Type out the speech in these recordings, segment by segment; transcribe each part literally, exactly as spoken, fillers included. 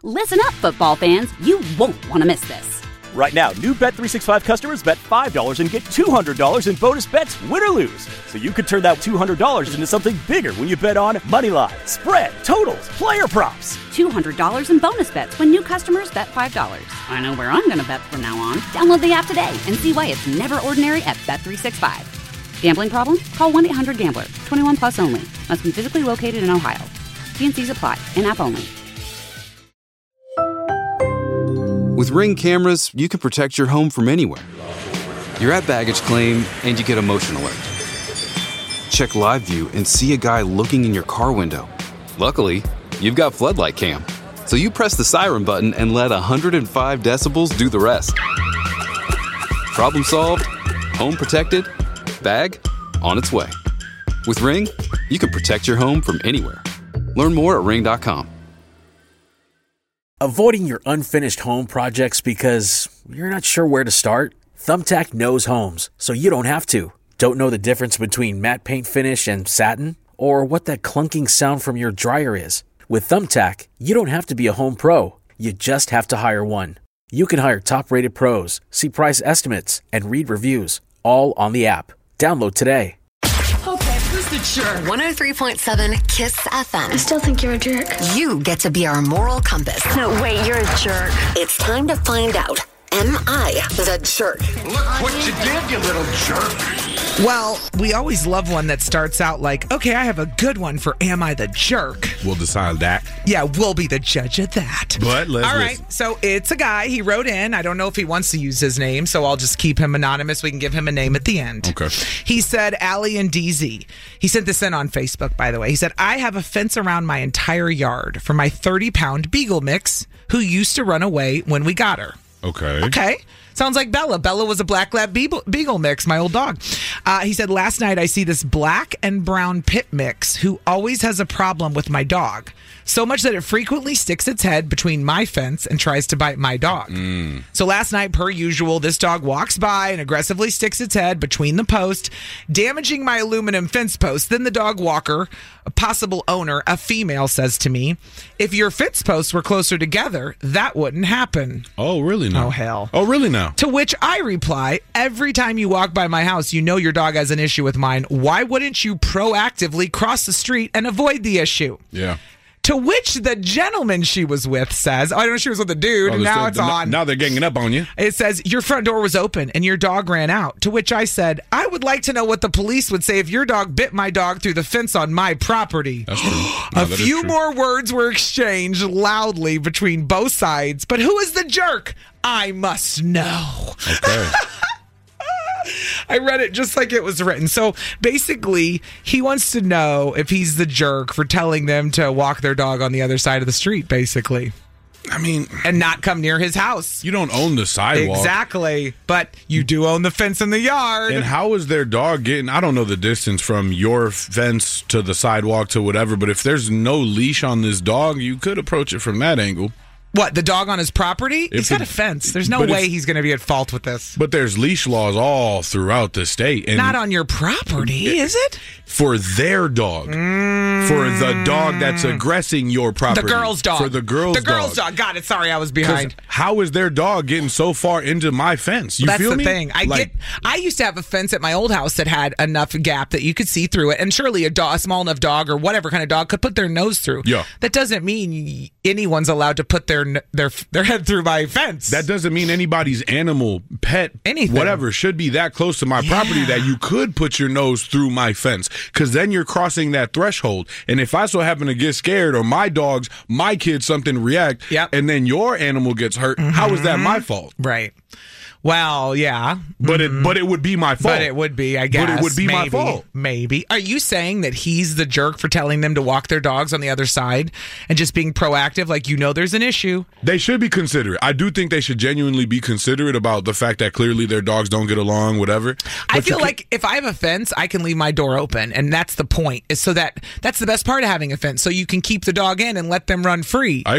Listen up, football fans. You won't want to miss this. Right now, new Bet three sixty-five customers bet five dollars and get two hundred dollars in bonus bets, win or lose. So you could turn that two hundred dollars into something bigger when you bet on money line, spread, totals, player props. two hundred dollars in bonus bets when new customers bet five dollars. I know where I'm going to bet from now on. Download the app today and see why it's never ordinary at Bet three sixty-five. Gambling problem? Call one eight hundred gambler. twenty-one plus only. Must be physically located in Ohio. T and C's apply. In-app only. With Ring cameras, you can protect your home from anywhere. You're at baggage claim, and you get a motion alert. Check live view and see a guy looking in your car window. Luckily, you've got Floodlight Cam. So you press the siren button and let one hundred five decibels do the rest. Problem solved, home protected, bag on its way. With Ring, you can protect your home from anywhere. Learn more at ring dot com. Avoiding your unfinished home projects because you're not sure where to start? Thumbtack knows homes, so you don't have to. Don't know the difference between matte paint finish and satin? Or what that clunking sound from your dryer is? With Thumbtack, you don't have to be a home pro. You just have to hire one. You can hire top-rated pros, see price estimates, and read reviews, all on the app. Download today. Okay, who's the jerk? one oh three point seven KISS F M. I still think you're a jerk. You get to be our moral compass. No, wait, you're a jerk. It's time to find out. Am I the jerk? Look what you did, you little jerk. Well, we always love one that starts out like, okay, I have a good one for Am I the Jerk? We'll decide that. Yeah, we'll be the judge of that. But let's All right, listen. So it's a guy. He wrote in. I don't know if he wants to use his name, so I'll just keep him anonymous. We can give him a name at the end. Okay. He said, Allie and D Z. He sent this in on Facebook, by the way. He said, I have a fence around my entire yard for my thirty-pound beagle mix who used to run away when we got her. Okay. Okay. Sounds like Bella. Bella was a black lab beagle, beagle mix, my old dog. Uh, he said, last night I see this black and brown pit mix who always has a problem with my dog. So much that it frequently sticks its head between my fence and tries to bite my dog. Mm. So last night, per usual, this dog walks by and aggressively sticks its head between the post, damaging my aluminum fence post. Then the dog walker, a possible owner, a female, says to me, if your fence posts were closer together, that wouldn't happen. Oh, really now? Oh, hell. Oh, really now? To which I reply, every time you walk by my house, you know your dog has an issue with mine. Why wouldn't you proactively cross the street and avoid the issue? Yeah. To which the gentleman she was with says, oh, I know she was with a dude, Oh, and they're now still- it's on. Now they're ganging up on you. It says, your front door was open and your dog ran out. To which I said, I would like to know what the police would say if your dog bit my dog through the fence on my property. That's true. A No, that is few true. more words were exchanged loudly between both sides. But who is the jerk? I must know. Okay. I read it just like it was written. So basically, he wants to know if he's the jerk for telling them to walk their dog on the other side of the street, basically. I mean, and not come near his house. You don't own the sidewalk. Exactly. But you do own the fence in the yard. And how is their dog getting, I don't know the distance from your fence to the sidewalk to whatever, but if there's no leash on this dog, you could approach it from that angle. What, the dog on his property? If He's got it- a fence. There's no but way if- he's going to be at fault with this. But there's leash laws all throughout the state. And Not on your property, is it? For their dog. Mm. For the dog that's aggressing your property. The girl's dog. For the girl's The girl's dog. dog. Got it. Sorry, I was 'Cause behind. How is their dog getting so far into my fence? You That's feel the me? thing. I Like, get. I used to have a fence at my old house that had enough gap that you could see through it, and surely a, dog, a small enough dog or whatever kind of dog could put their nose through. Yeah. That doesn't mean anyone's allowed to put their n- their their head through my fence. That doesn't mean anybody's animal, pet, Anything. whatever, should be that close to my property that you could put your nose through my fence. Because then you're crossing that threshold. And if I so happen to get scared or my dogs, my kids, something react, Yep. and then your animal gets hurt, how is that my fault? Right. Well, yeah. But it but it would be my fault. But it would be, I guess. But it would be maybe, my fault. Maybe. Are you saying that he's the jerk for telling them to walk their dogs on the other side and just being proactive, like you know there's an issue? They should be considerate. I do think they should genuinely be considerate about the fact that clearly their dogs don't get along, whatever. I But feel you like if I have a fence, I can leave my door open, and that's the point. Is so that that's the best part of having a fence, so you can keep the dog in and let them run free. I agree.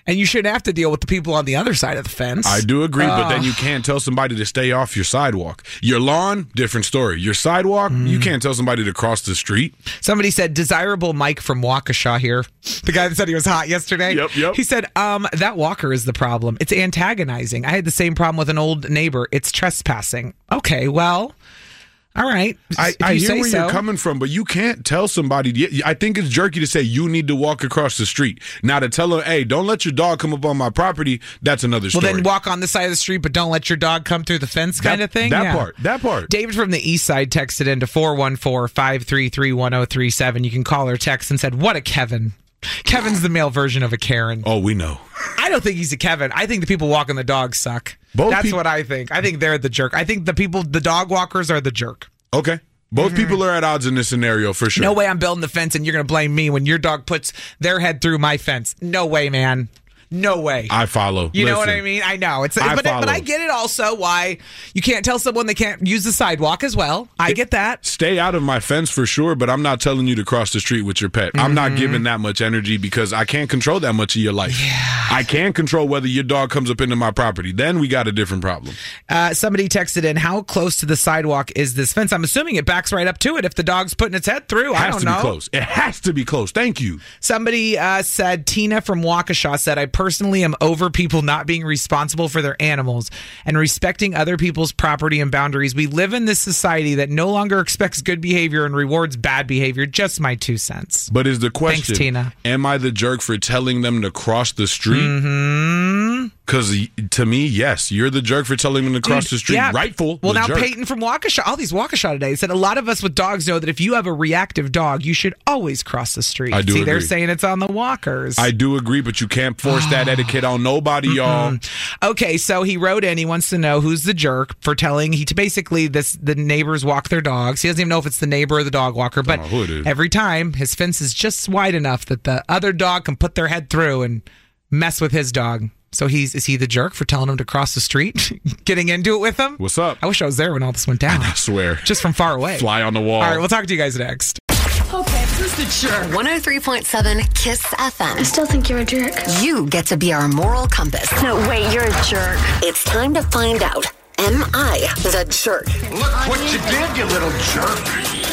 And you shouldn't have to deal with the people on the other side of the fence. I do agree, uh, but then you can't tell somebody to stay off your sidewalk. Your lawn, different story. Your sidewalk, mm. you can't tell somebody to cross the street. Somebody said, desirable Mike from Waukesha here. The guy that said he was hot yesterday. Yep, yep. He said, um, that walker is the problem. It's antagonizing. I had the same problem with an old neighbor. It's trespassing. Okay, well... All right. I, I hear where so. you're coming from, but you can't tell somebody. I think it's jerky to say you need to walk across the street. Now to tell them, hey, don't let your dog come up on my property, that's another story. Well, then walk on the side of the street, but don't let your dog come through the fence kind that, of thing? That yeah. part. That part. David from the east side texted into four one four, five three three, one zero three seven. You can call or text and said, what a Kevin. Kevin's the male version of a Karen. Oh, we know. I don't think he's a Kevin. I think the people walking the dog suck. Both That's people- what I think. I think they're the jerk. I think the people, the dog walkers are the jerk. Okay. Both mm-hmm. people are at odds in this scenario for sure. No way I'm building the fence and you're going to blame me when your dog puts their head through my fence. No way, man. No way. I follow. You Listen, know what I mean? I know. It's I but, follow. but I get it also why you can't tell someone they can't use the sidewalk as well. I it, get that. Stay out of my fence for sure, but I'm not telling you to cross the street with your pet. Mm-hmm. I'm not giving that much energy because I can't control that much of your life. Yeah. I can control whether your dog comes up into my property. Then we got a different problem. Uh, somebody texted in, how close to the sidewalk is this fence? I'm assuming it backs right up to it if the dog's putting its head through. It I has don't to know. be close. It has to be close. Thank you. Somebody uh, said, Tina from Waukesha said, I personally am over people not being responsible for their animals and respecting other people's property and boundaries. We live in this society that no longer expects good behavior and rewards bad behavior. Just my two cents. But is the question, Thanks, Tina. Am I the jerk for telling them to cross the street? Mm-hmm. Because to me, yes, you're the jerk for telling them to cross Dude, the street. Yeah. Rightful. Well, now jerk. Peyton from Waukesha, all these Waukesha today said a lot of us with dogs know that if you have a reactive dog, you should always cross the street. I do See, agree. They're saying it's on the walkers. I do agree, but you can't force that etiquette on nobody, Mm-mm. y'all. Okay, so he wrote in. He wants to know who's the jerk for telling he to basically this the neighbors walk their dogs. He doesn't even know if it's the neighbor or the dog walker, but Oh, who it is. every time his fence is just wide enough that the other dog can put their head through and mess with his dog. So he's is he the jerk for telling him to cross the street, getting into it with him? What's up? I wish I was there when all this went down. I swear. Just from far away. Fly on the wall. All right, we'll talk to you guys next. Okay, who's the jerk? one oh three point seven KISS F M. I still think you're a jerk. You get to be our moral compass. No, wait, you're a jerk. It's time to find out. Am I the jerk? Look what you did, you little jerk.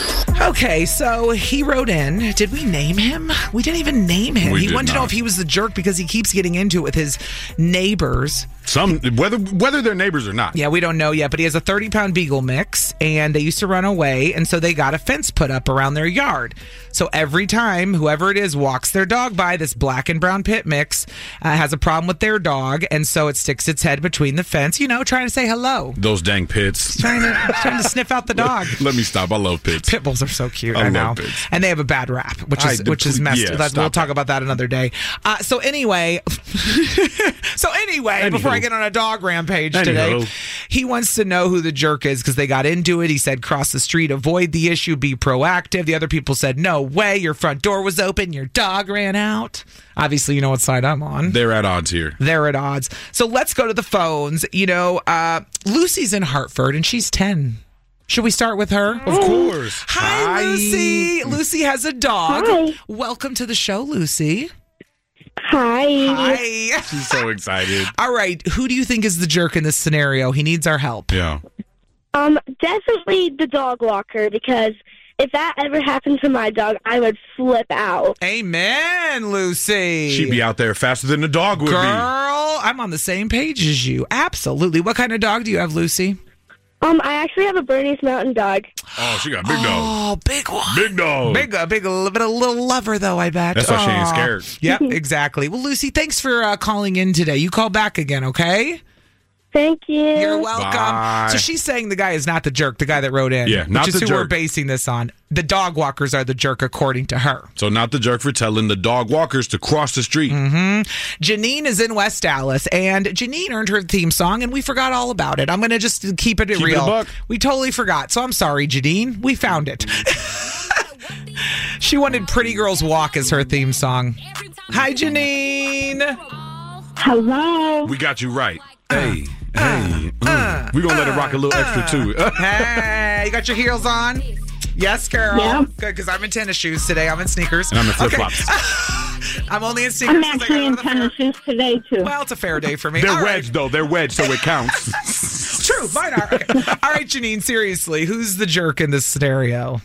Okay, so he wrote in. Did we name him? We didn't even name him. We he did wanted to know not. if he was the jerk because he keeps getting into it with his neighbors. Some whether whether they're neighbors or not. Yeah, we don't know yet, but he has a thirty-pound beagle mix, and they used to run away, and so they got a fence put up around their yard. So every time whoever it is walks their dog by, this black and brown pit mix uh, has a problem with their dog, and so it sticks its head between the fence, you know, trying to say hello. Those dang pits. Trying to, trying to sniff out the dog. Let, let me stop. I love pits. Pit bulls are so cute. I I, love know, pits. and they have a bad rap, which is I- which is messed. yeah, That- we'll stop talk that. about that another day. Uh, so anyway, so anyway, Anywho. before I get on a dog rampage today, Anywho. he wants to know who the jerk is because they got into it. He said, "Cross the street, avoid the issue, be proactive." The other people said, "No way, your front door was open, your dog ran out." Obviously, you know what side I'm on. They're at odds here. They're at odds. So let's go to the phones. You know, uh, Lucy's in Hartford and she's ten. Should we start with her? Of course. Hi, Lucy. Lucy has a dog. Hi. Welcome to the show, Lucy. Hi. Hi. She's so excited. All right. Who do you think is the jerk in this scenario? He needs our help. Yeah. Um, definitely the dog walker, because if that ever happened to my dog, I would flip out. Amen, Lucy. She'd be out there faster than the dog would Girl, be. I'm on the same page as you. Absolutely. What kind of dog do you have, Lucy? Um, I actually have a Bernese Mountain Dog. Oh, she got a big dog. Oh, big one. Big dog. Big, a big, a little bit, a little lover, though, I bet. That's why she ain't Aw. scared. Yep, exactly. Well, Lucy, thanks for uh, calling in today. You call back again, okay? Thank you. You're welcome. Bye. So she's saying the guy is not the jerk, the guy that wrote in. Yeah, not which is the who we're jerk. basing this on. The dog walkers are the jerk, according to her. So not the jerk for telling the dog walkers to cross the street. Mm-hmm. Janine is in West Dallas, and Janine earned her theme song, and we forgot all about it. I'm going to just keep it Keep it real. a buck. We totally forgot. So I'm sorry, Janine. We found it. She wanted Pretty Girls Walk as her theme song. Hi, Janine. Hello. We got you right. Hey, hey. mm. We're going to let it rock a little extra, too. Hey, you got your heels on? Yes, girl. Yeah. Good, because I'm in tennis shoes today. I'm in sneakers. And I'm in Okay. flip-flops. I'm only in secret. I'm actually in tennis shoes today, too. Well, it's a fair day for me. They're All right. wedged, though. They're wedged, so it counts. True, mine are. Okay. All right, Janine, seriously, who's the jerk in this scenario?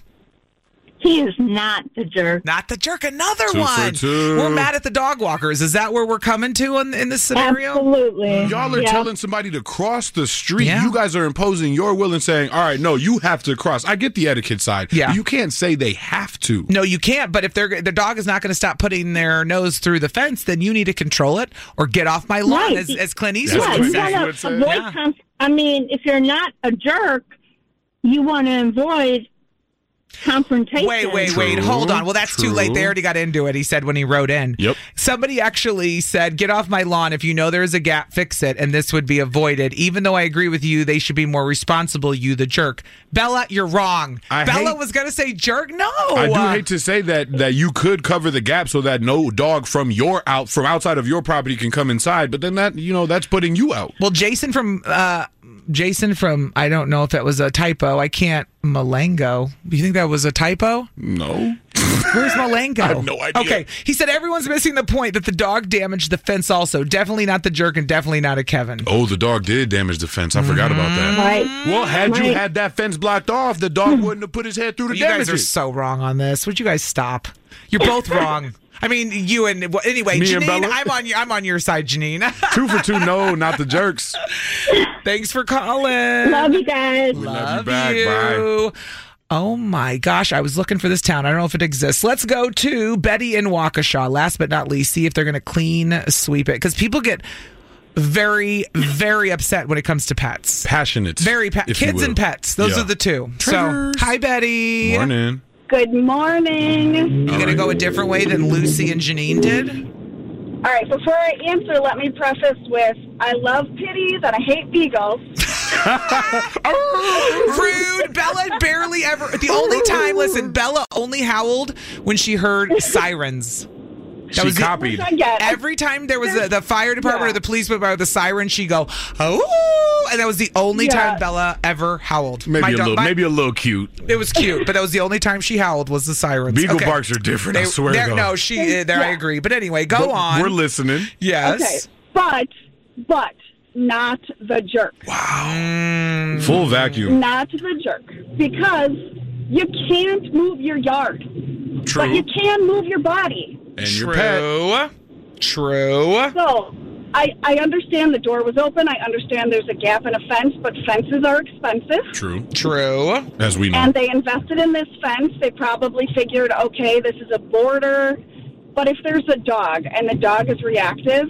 He is not the jerk. Not the jerk. Another Two one. for two. We're mad at the dog walkers. Is that where we're coming to in, in this scenario? Absolutely. Y'all are Yeah. telling somebody to cross the street. Yeah. You guys are imposing your will and saying, all right, no, you have to cross. I get the etiquette side. Yeah. But you can't say they have to. No, you can't. But if they're, the dog is not going to stop putting their nose through the fence, then you need to control it or get off my lawn, Right. as, as Clint Eastwood Yeah, would you say. want to avoid Yeah. conf- I mean, if you're not a jerk, you want to avoid confrontation. Wait, wait, wait. True, Hold on. Well, that's too late. They true. already got into it. He said when he wrote in. Yep. Somebody actually said, get off my lawn. If you know there's a gap, fix it. And this would be avoided. Even though I agree with you, they should be more responsible, you the jerk. Bella, you're wrong. I Bella hate- was going to say jerk. No. I do hate to say that that you could cover the gap so that no dog from your out from outside of your property can come inside, but then that you know that's putting you out. Well, Jason from uh, Jason from I don't know if that was a typo. I can't Malengo. Do you think that was a typo? No. Where's Malengo? I have no idea. Okay, he said everyone's missing the point that the dog damaged the fence. Also, definitely not the jerk, and definitely not a Kevin. Oh, the dog did damage the fence. I forgot about that. Right. Well, had you Right. had that fence blocked off, the dog wouldn't have put his head through the You guys are damages. so wrong on this. Would you guys stop? You're both wrong. I mean, you and well, anyway, Me and Janine. Bella? I'm on your I'm on your side, Janine. Two for two, no, not the jerks. Thanks for calling. Love you guys. We Love love you back. you. Oh my gosh, I was looking for this town. I don't know if it exists. Let's go to Betty in Waukesha. Last but not least, see if they're going to clean sweep it because people get very, very upset when it comes to pets. Passionate. Very pa- if you kids will. and pets. Those Yeah. are the two. Triggers. So, hi Betty. Morning. Good morning. You going to go a different way than Lucy and Janine did? All right, before I answer, let me preface with I love pitties and I hate beagles. Rude. Bella barely ever. The only time, listen, Bella only howled when she heard sirens. That She was the- copied. Every time there was a, the fire department Yeah. or the police went by with the siren, she go, oh, and that was the only Yeah. time Bella ever howled. Maybe My a dog- little, my- maybe a little cute. It was cute, but that was the only time she howled was the sirens. Beagle Okay. barks are different. I They- swear. there- though. No, she. Uh, there, I Yeah. agree. But anyway, go But on. We're listening. Yes. Okay, but, but not the jerk. Mm. Full vacuum. Not the jerk. Because you can't move your yard. True. But you can move your body. And True. your pet. True. So, I, I understand the door was open. I understand there's a gap in a fence, but fences are expensive. True. True. As we know. And they invested in this fence. They probably figured, okay, this is a border. But if there's a dog and the dog is reactive,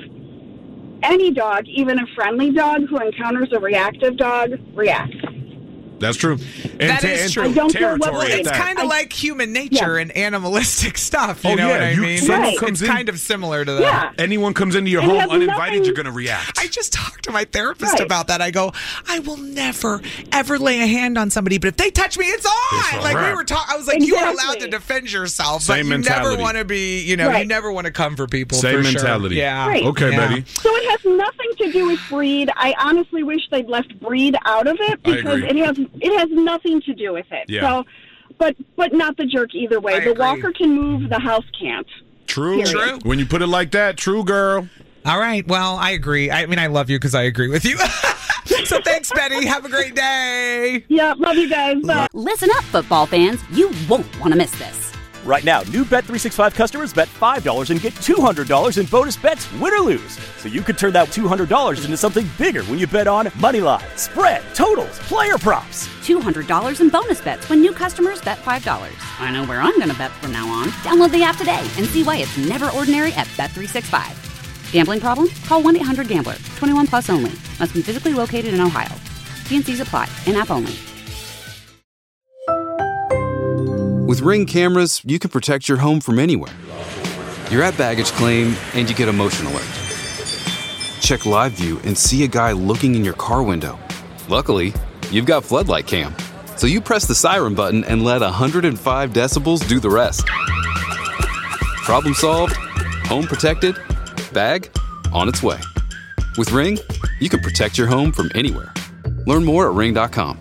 any dog, even a friendly dog who encounters a reactive dog, reacts. That's true. And That te- is and true. I don't care what territory it at It's that. kind of like human nature and animalistic stuff. You Oh, know yeah, what I you- mean? someone It's, comes it's in- kind of similar to that. Yeah. Anyone comes into your It home has uninvited, nothing- you're going to react. I just talked to my therapist Right. about that. I go, I will never, ever lay a hand on somebody, but if they touch me, it's on. It's a like we wrap. were talking, I was like, you are Exactly. allowed to defend yourself, Same but you mentality. never want to be, you know, you Right. never want to come for people. Same for sure. mentality. Yeah. Right. Okay, Yeah. Betty. So it has nothing to do with breed. I honestly wish they'd left breed out of it I because agree. it has it has nothing to do with it. Yeah. So, but but not the jerk either way. I the agree. walker can move, the house can't. True. Period. True. When you put it like that, true, girl. All right. Well, I agree. I mean, I love you because I agree with you. So thanks, Betty. Have a great day. Yeah, love you guys. Bye. Listen up, football fans. You won't want to miss this. Right now, new Bet three sixty-five customers bet five dollars and get two hundred dollars in bonus bets, win or lose. So you could turn that two hundred dollars into something bigger when you bet on money line, spread, totals, player props. two hundred dollars in bonus bets when new customers bet five dollars. I know where I'm going to bet from now on. Download the app today and see why it's never ordinary at Bet three sixty-five. Gambling problem? Call one eight hundred gambler. twenty-one plus only. Must be physically located in Ohio. T and C's apply. In-app only. With Ring cameras, you can protect your home from anywhere. You're at baggage claim and you get a motion alert. Check live view and see a guy looking in your car window. Luckily, you've got floodlight cam. So you press the siren button and let one hundred five decibels do the rest. Problem solved, home protected, bag on its way. With Ring, you can protect your home from anywhere. Learn more at ring dot com.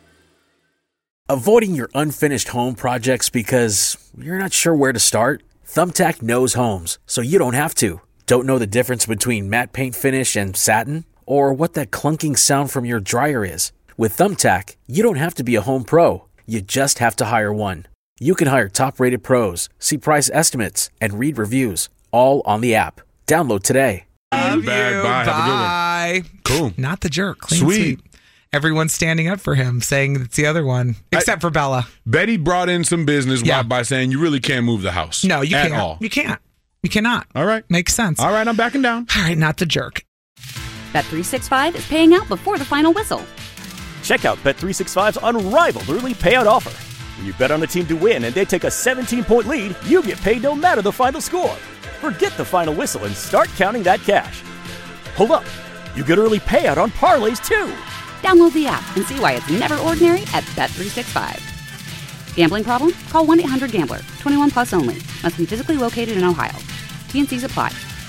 Avoiding your unfinished home projects because you're not sure where to start? Thumbtack knows homes, so you don't have to. Don't know the difference between matte paint finish and satin? Or what that clunking sound from your dryer is? With Thumbtack, you don't have to be a home pro. You just have to hire one. You can hire top-rated pros, see price estimates, and read reviews, all on the app. Download today. Love you. Bye. Bye. Have a good one. Cool. Not the jerk. Clean Sweet. sweep. Everyone's standing up for him, saying it's the other one, except I, for Bella. Betty brought in some business Yeah. by, by saying you really can't move the house. No, you at can't. all. You can't. You cannot. All right. Makes sense. All right, I'm backing down. All right, not the jerk. Bet three sixty-five is paying out before the final whistle. Check out Bet three sixty-five's unrivaled early payout offer. When you bet on a team to win and they take a seventeen-point lead, you get paid no matter the final score. Forget the final whistle and start counting that cash. Hold up. You get early payout on parlays, too. Download the app and see why it's never ordinary at Bet three sixty-five. Gambling problem? Call one eight hundred gambler. twenty-one plus only. Must be physically located in Ohio. T and Cs apply.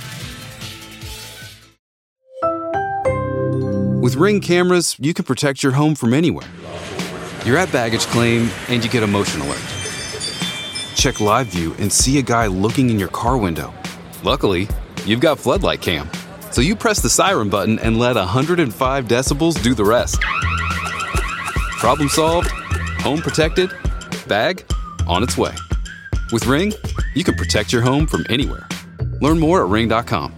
With Ring cameras, you can protect your home from anywhere. You're at baggage claim and you get a motion alert. Check live view and see a guy looking in your car window. Luckily, you've got Floodlight Cam. So you press the siren button and let one hundred five decibels do the rest. Problem solved, home protected, bag on its way. With Ring, you can protect your home from anywhere. Learn more at ring dot com.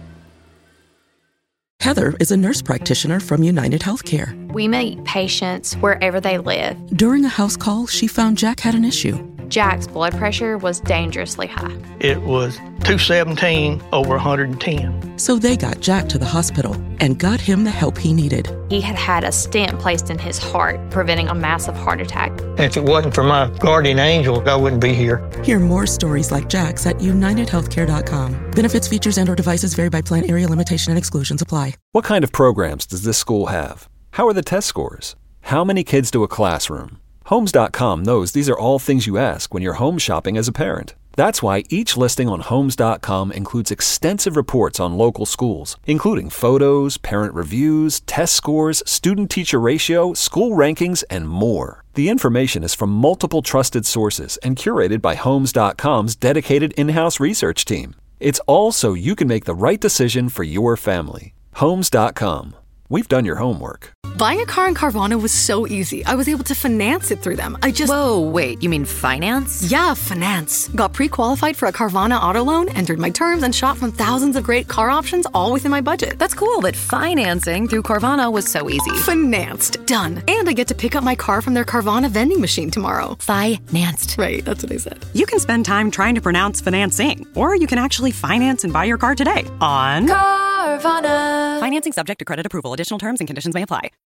Heather is a nurse practitioner from United Healthcare. We meet patients wherever they live. During a house call, she found Jack had an issue. Jack's blood pressure was dangerously high. It was two seventeen over one hundred ten. So they got Jack to the hospital and got him the help he needed. He had had a stent placed in his heart, preventing a massive heart attack. If it wasn't for my guardian angel, I wouldn't be here. Hear more stories like Jack's at united healthcare dot com. Benefits, features, and or devices vary by plan, area, limitation, and exclusions apply. What kind of programs does this school have? How are the test scores? How many kids do a classroom? Homes dot com knows these are all things you ask when you're home shopping as a parent. That's why each listing on Homes dot com includes extensive reports on local schools, including photos, parent reviews, test scores, student-teacher ratio, school rankings, and more. The information is from multiple trusted sources and curated by Homes dot com's dedicated in-house research team. It's all so you can make the right decision for your family. Homes dot com. We've done your homework. Buying a car in Carvana was so easy. I was able to finance it through them. I just... Whoa, wait, you mean finance? Yeah, finance. Got pre-qualified for a Carvana auto loan, entered my terms, and shot from thousands of great car options all within my budget. That's cool, but financing through Carvana was so easy. Financed. Done. And I get to pick up my car from their Carvana vending machine tomorrow. Financed. Right, that's what I said. You can spend time trying to pronounce financing, or you can actually finance and buy your car today on Carvana. Financing subject to credit approval. Additional terms and conditions may apply.